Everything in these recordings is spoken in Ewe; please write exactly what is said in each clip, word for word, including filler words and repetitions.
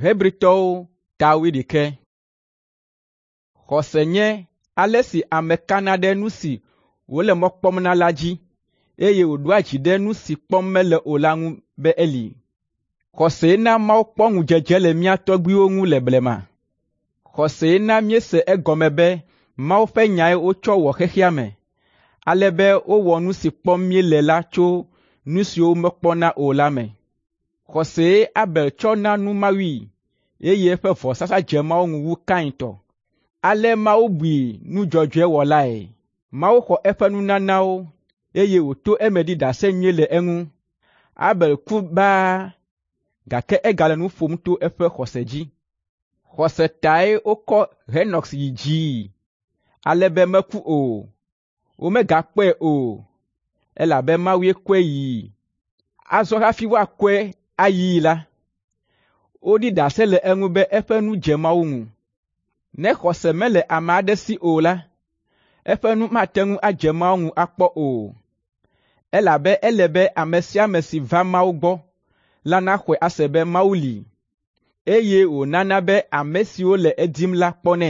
Hebritɔwo tawi ɖeke. Xɔse nye ale si ame kana ɖe nu si wòle mɔ kpɔm na la dzi, eye wòɖoa dzi ɖe nu si kpɔm mele o la ŋu be eli. Xɔse na Mawu kpɔ ŋudzedze le mía tɔgbuiwo ŋu le blema. Xɔse na míese egɔme be Mawu ƒe nyae wotsɔ wɔ xexea me, ale be wowɔ nu si kpɔm míele la tso nu siwo mekpɔna o la me. Xɔse Abel tsɔ na nu Mawui, eye eƒe vɔsasa dze Mawu ŋu wu Kain tɔ. Ale Mawu bui nu dzɔdzɔe wɔlae. Mawu xɔ eƒe nunanawo, eye wòto eme ɖi ɖase nyuie le eŋu. Abel ku baa, gake egale nu ƒom to eƒe xɔse dzi. Xɔse tae wokɔ Henok yi dzii, ale be meku o, womegakpɔe o, elabe Mawue kɔe yii. Azɔ hafi woakɔe ayii la, woɖi ɖase le eŋu be eƒe nu dze Mawu ŋu. Ne xɔse mele ame aɖe si o la, eƒe nu mate ŋu adze Mawu ŋu akpɔ o, elabe ele be ame sia ame si va Mawu gbɔ la naxɔe ase be Mawu li, eye wònana be ame siwo le edim la kpɔnɛ.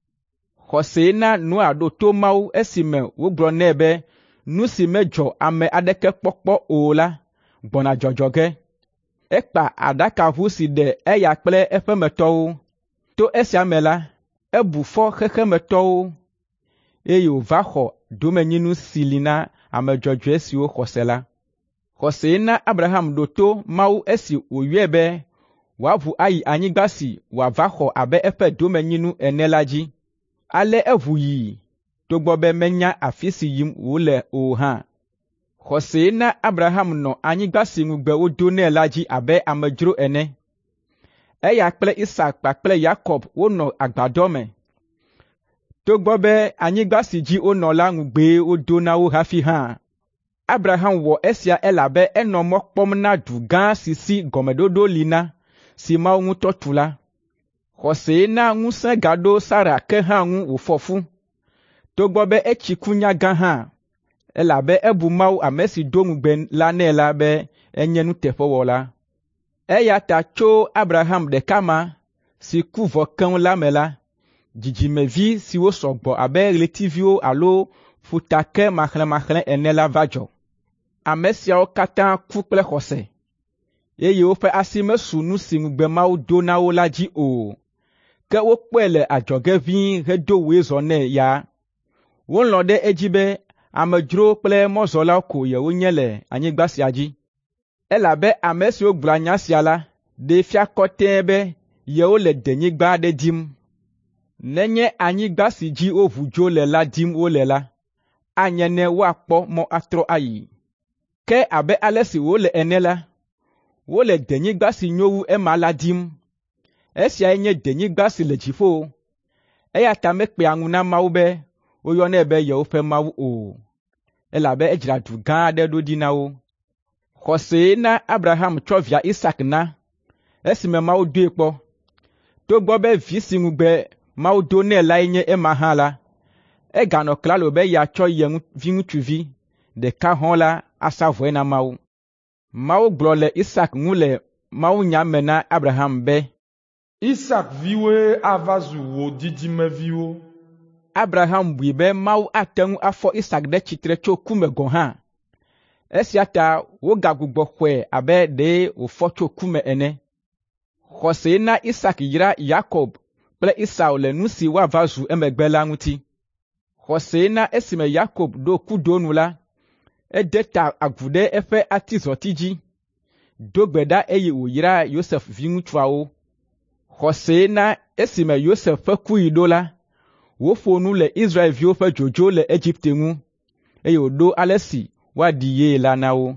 Xɔse na Noa ɖo to Mawu esime wogblɔ nɛ be nu si medzɔ ame aɖeke kpɔkpɔ o la gbɔna dzɔdzɔ ge. Ekpa aɖakaʋu si ɖe eya kple eƒe metɔwo. To esia me la, ebu fɔ xexemetɔwo, eye wòva xɔ domenyinu si li na ame dzɔdzɔe siwo xɔse la. Xɔse na Abraham ɖo to Mawu esi wòyɔe be wòaʋu ayi anyigba si wòava xɔ abe eƒe domenyinu ene la dzi. Ale eʋu yii, togbɔ be menya afi si yim wòle o hã. Xɔse na Abraham nɔ anyigba si ŋugbe wodo nɛ la dzi abe amedzro ene. Eya kple Isak kpakple Yakob wonɔ agbadɔ me. Togbɔ be anyigba si dzi wonɔ la ŋugbee wodo na wo hafi hã. Abraham wɔ esia elabe enɔ mɔ kpɔm na du gã si si gɔmeɖoɖo li na, si Mawu ŋutɔ tu la. Xɔse na ŋusẽ gaɖo Sara ke hã ŋu wòfɔ fu, togbɔ be etsi kunya gã hã, elabe ebu Mawu ame si do ŋugbe la nɛ la be enye nuteƒewɔla. Eya ta tso Abraham ɖeka ma, si ku vɔ keŋ la me la, dzidzimevi siwo sɔgbɔ abe ɣletiviwo alo ƒutake maxlẽmaxlẽ ene la va dzɔ. Ame siawo katã ku kple xɔse, eye woƒe asi mesu nu si ŋugbe Mawu do na wo la dzi o, ke wokpɔe le adzɔge ʋĩi hedo woe zɔ nɛ ya. Wolɔ̃ ɖe edzi be amedzrowo kple mɔzɔlawo ko yewonye le anyigba sia dzi. Elabe ame siwo gblɔa nya sia la ɖe fia kɔtɛe be yewo le denyigba aɖe dim. Nenye anyigba si dzi woʋu dzo le la dim wole la, anye ne woakpɔ mɔ atrɔ ayi. Ke abe ale si wole ene la, wole denyigba si nyo wu ema la dim. Esiae nye denyigba si le dziƒo, eya ta mekpea ŋu na Mawu be woyɔnɛ be yewoƒe Mawu o, elabe edzra du gã aɖe ɖo ɖi na wo. Xɔse na Abraham tsɔ via Isak na, esime Mawu doe kpɔ. Togbɔ be vi si ŋugbe Mawu do nɛ lae nye ema hã la, eganɔ klalo be yeatsɔ ye viŋutsuvi ɖeka hɔ̃ la asa vɔe na Mawu. Mawu gblɔ le Isak ŋu le mawunya me na Abraham be, Isak viwoe ava zu wò dzidzimeviwo. Abraham bui be Mawu ate ŋu afɔ Isak ɖe tsitre tso ku me gɔ̃ hã. Esia ta wogagbugbɔ xɔe abe ɖe wòfɔ tso ku me ene. Xɔse na Isak yra Yakob kple Esau le nu si woava zu emegbe la ŋuti. Xɔse na esime Yakob ɖo kudo nu la, ede ta agu ɖe eƒe atizɔti dzi, do gbe ɖa eye wòyra Yosef viŋutsuawo. Xɔse na esime Yosef ƒe kuɣi ɖo la, woƒo nu le Israelviwo ƒe dzodzo le Egipte ŋu, eye wòɖo ale si woaɖi ye la na wo.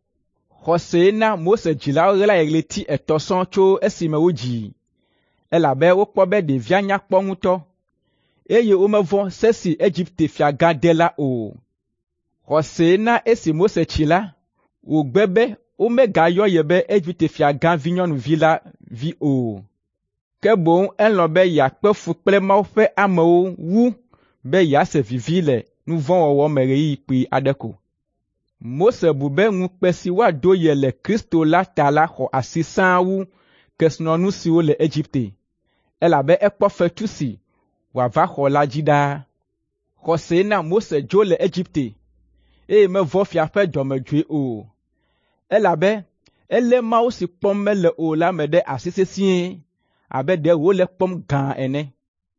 Xɔse na Mose dzilawo ɣlae ɣleti etɔ̃ sɔŋ tso esime wodzii, elabe wokpɔ be ɖevia nya kpɔ ŋutɔ, eye womevɔ̃ se si Egipte fia gã de la o. Xɔse na esi Mose tsi la, wògbe be womegayɔ ye be Egipte fia gã vinyɔnuvi la vi o, ke boŋ elɔ̃ be yeakpe fu kple Mawu ƒe amewo wu be yease vivi le nu vɔ̃ wɔwɔ me ɣeyiɣi kpui aɖe ko. Mose bu be ŋukpe si woaɖo ye le Kristo la ta la xɔ asi sãa wu kesinɔnu siwo le Egypte, elabe ekpɔ fetu si wòava xɔ la dzi ɖaa. Xɔse na Mose dzo le Egypte, eye mevɔ fia ƒe dɔmedzoe o, elabe elé Mawu si kpɔm mele o la me ɖe asi sesĩe, abe ɖe wòle kpɔm gã ene.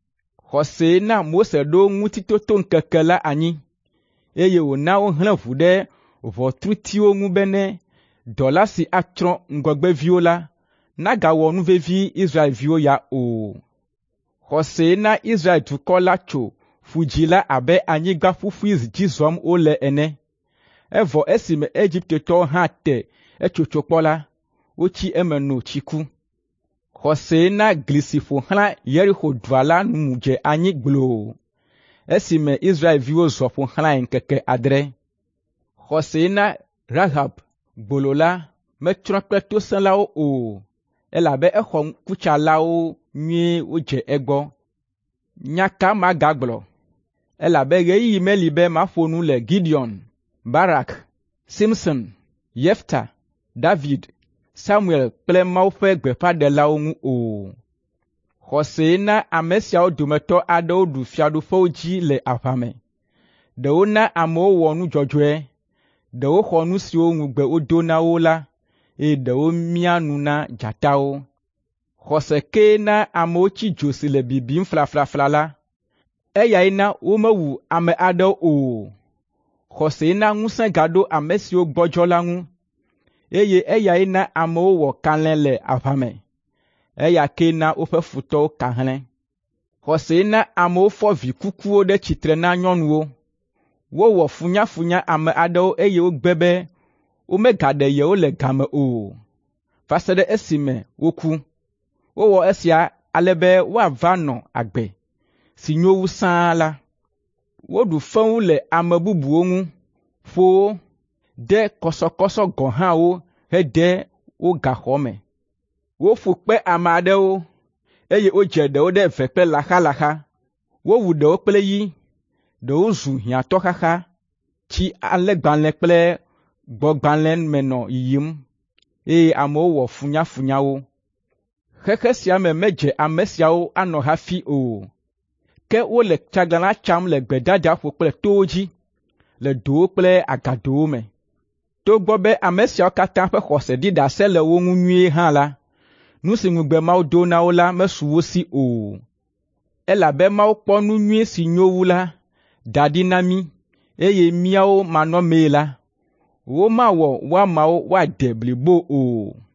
Xɔse na Mose ɖo ŋutitotoŋkeke la anyi, eye wòna wohlẽ ʋu ɖe ʋɔtrutiwo ŋu bene dɔla si atsrɔ̃ ŋgɔgbeviwo la nagawɔ nuvevi Israelviwo ya o. Xɔse na Israel dukɔ la tso ƒu dzi la abe anyigba ƒuƒui dzi zɔm wole ene. Evɔ esime Egiptetɔwo hã te etsotso kpɔ la, wotsi eme no tsi ku. Xɔse na gli si ƒo xlã Yeriko dua la nu dze anyi gbloo, esime Israelviwo zɔ ƒo xlãe ŋkeke adre. Xɔse na Rahab gbolo la metrɔ kple tosẽlawo o, elabe exɔ kutsalawo nyuie wodze egbɔ. Nya ka magagblɔ, elabe ɣeyiɣi meli be maƒo nu le Gideon, Barak, Simson, Yefta, David, Samuel kple Mawu ƒe gbeƒãɖelawo ŋu o. Xɔse na ame siawo dometɔ aɖewo ɖu fiaɖuƒewo dzi le aʋa me. Ɖewo na amewo wɔ nu dzɔdzɔe, ɖewo xɔ nu siwo ŋugbe wodo na wo la, eye ɖewo mia nu na dzatawo. Xɔse ke na amewo tsi dzo si le bibim flaflafla la, eyae na womewu ame aɖewo o. Xɔse na ŋusẽ gaɖo ame siwo gbɔdzɔ la ŋu, eye eyae na amewo wɔ kalẽ le aʋa me, eya ke na woƒe futɔwo ka hlẽ. Xɔse na amewo fɔ vi kukuwo ɖe tsitre na nyɔnuwo. Wowɔ funyafunya ame aɖewo eye wogbe be womegaɖe yewo le game o, va se ɖe esime woku. Wowɔ esia ale be woava nɔ agbe si nyo wu sãa la. Woɖu fewu le ame bubuwo ŋu, ƒo wo, de kɔsɔkɔsɔ gɔ̃ hã wo hede wo gaxɔ me. Woƒu kpe ame aɖewo, eye wodze ɖewo ɖe ve kple laxalaxa. Wowu ɖewo kple yi, ɖewo zu hiãtɔxaxa, tsi alẽgbalẽ kple gbɔgbalẽ me nɔ yiyim, eye amewo wɔ funyafunyawo. Xexe sia me medze ame siawo anɔ hafi o, ke wole tsaglãla tsam le gbedadaƒo kple towo dzi, le dowo kple agadowo me. Togbɔ be ame siawo katã ƒe xɔse ɖi ɖase le wo ŋu nyuie hã la, nu si ŋugbe Mawu do na wo la mesu wo si o. Elabe Mawu kpɔ nu nyui si nyo wu la da ɖi na mí, eye míawo manɔmee la, womawɔ woamawo woade blibo o.